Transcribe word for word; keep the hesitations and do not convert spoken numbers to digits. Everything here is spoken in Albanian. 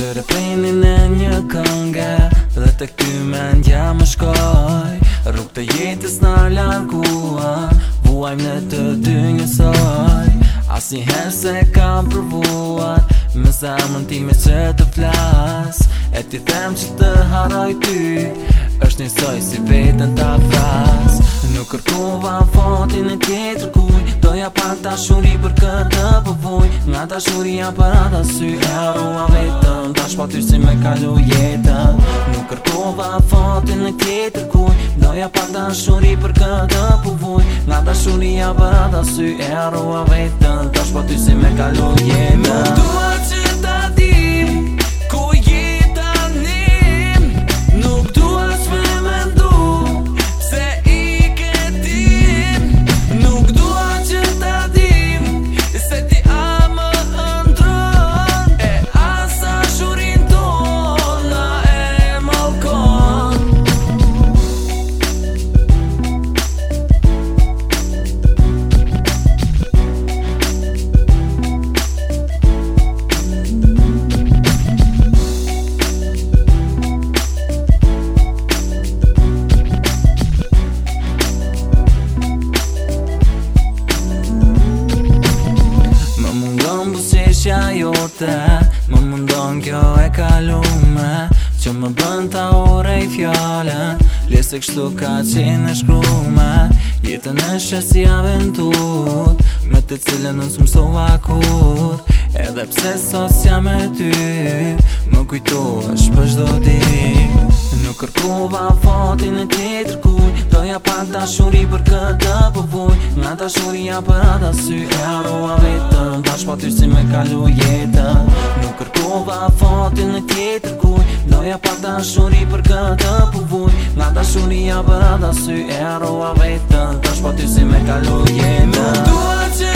Të refreni në një këngë dhe të këty mendja më shkoj. Rrug të jetës na largua, vuajmë në të dy njësoj. Asnjëherë se kam provuar me zemrën time që të flas, e ti them që të harroj ty është njësoj si vetën ta vras. Nuk kërkova fotin e tjetër kuj, doja pak dashuri për këtë pëvuj. Nga dashuria për ata sy e harrua vetëm, tash pa ty si me kalu jetën. Nuk kërkova fotin e tjetër kuj, doja pak dashuri për këtë pëvuj. Nga dashuria për ata sy e harrua vetëm, tash pa ty si me kalu jetën. Nuk dua që ta dim ku je tani, nuk dua që me mendu se i ke tim. Nuk dua që ta dim se ti a më ëndron, e as dashurin tona e mallkon. Jote, më mundon kjo e kalume, që më bën ta urej fjallën, lese kështu ka qenë e shkrume. Jetën e shë si aventur, me të cilën nësë mësova kur, edhe pse sos jam e ty, më kujtohesh për çdo ditë. Nuk kërkova fotin e tjetër kuj, doja pak dashuri për këtë pëvuj. Nga dashuria për ata sy e harrua vetëm, tash pa ty si me kalu jetën. Nuk kërkova fotin e tjetër kuj, doja pak dashuri për këtë pëvuj. Nga dashuria për ata sy e harrua vetëm, tash pa ty si me kalu jetën. Nuk dua që